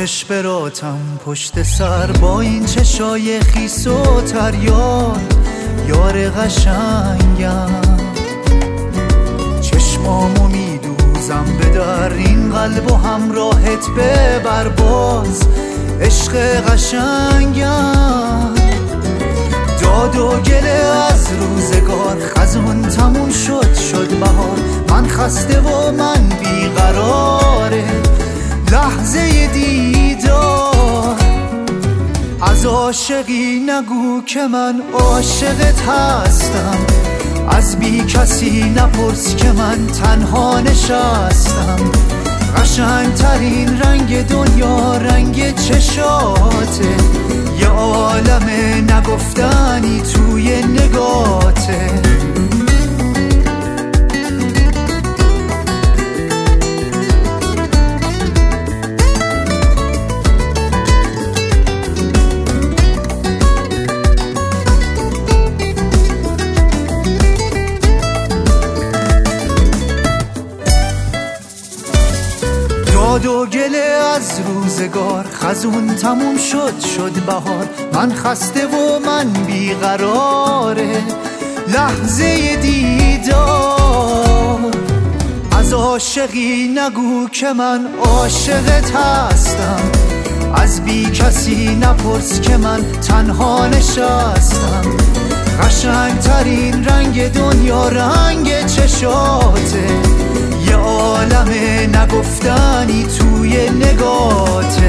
آتش براتم پشت سر با این چشای خیس و تریاد، یار قشنگم چشمامو میدوزم به در این قلب و همراهت ببر باز عشق قشنگم. داد و گله از روزگار خزون تموم شد بهار، من خسته و من بیقراره لحظه دیدار. از عاشقی نگو که من عاشقت هستم، از بی کسی نپرس که من تنها نشستم. قشنگترین رنگ دنیا رنگ چشاته، یه عالم نگفتنی توی نگاته. داد و گله از روزگار خزون تموم شد بهار، من خسته و من بیقراره لحظه دیدار. از عاشقی نگو که من عاشقت هستم، از بی کسی نپرس که من تنها نشستم. قشنگترین رنگ دنیا رنگ چشاته، یه عالم نگفتنی توی نگاته.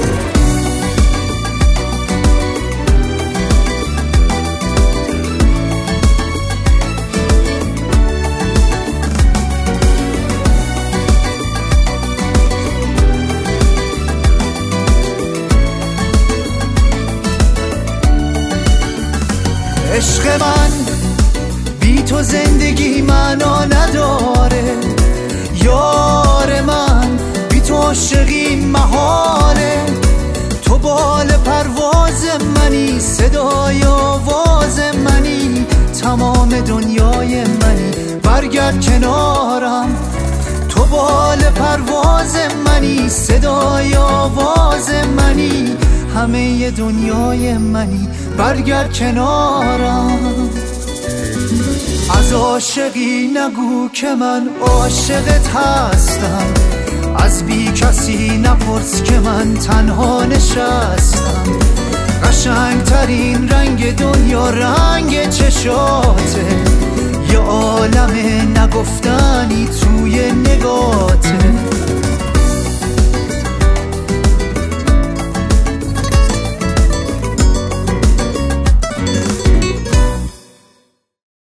عشق من بی تو زندگی معنا نداره، یار من بی تو عاشقی محاله. تو بال پرواز منی، صدای آواز منی، تمام دنیای منی، برگرد کنارم. تو بال پرواز منی، صدای آواز منی، همه دنیای منی، برگرد کنارم. از عاشقی نگو که من عاشقت هستم، از بی کسی نپرس که من تنها نشستم. قشنگترین رنگ دنیا رنگ چشاته، یه عالم نگفتنی توی نگاه